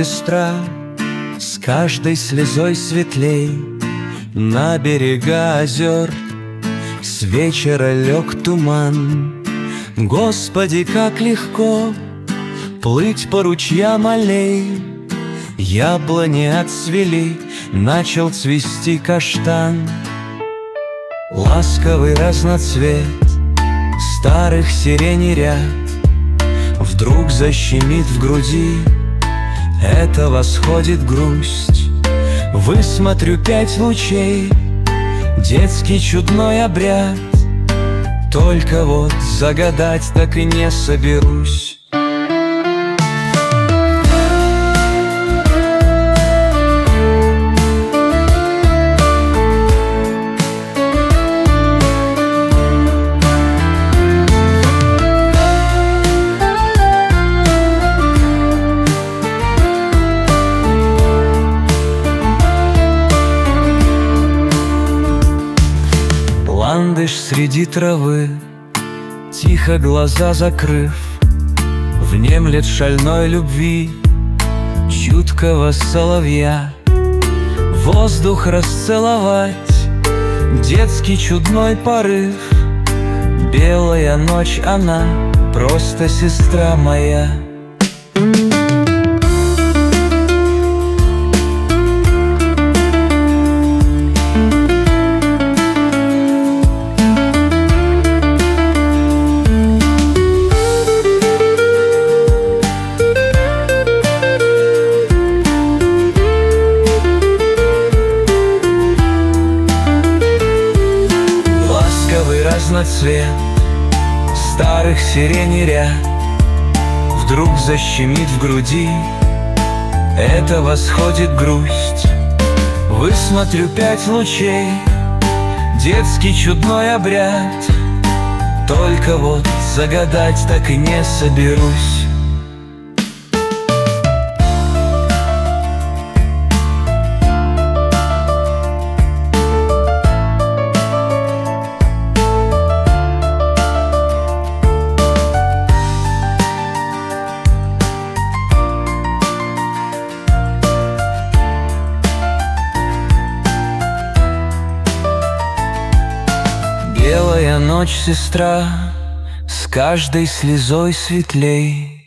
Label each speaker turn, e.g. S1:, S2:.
S1: сестра, с каждой слезой светлей. На берега озер с вечера лег туман. Господи, как легко плыть по ручьям аллей. Яблони отцвели, начал цвести каштан. Ласковый разноцвет старых сиреней ряд вдруг защемит в груди. Это восходит грусть. Высмотрю 5 лучей, детский чудной обряд. Только вот загадать так и не соберусь. Ландыш среди травы, тихо глаза закрыв, внемлет шальной любви чуткого соловья. Воздух расцеловать, детский чудной порыв. Белая ночь она, просто сестра моя. Разноцвет старых сиреней ряд вдруг защемит в груди. Это восходит грусть. Высмотрю 5 лучей, детский чудной обряд. Только вот загадать так и не соберусь. Белая ночь, сестра, с каждой слезой светлей.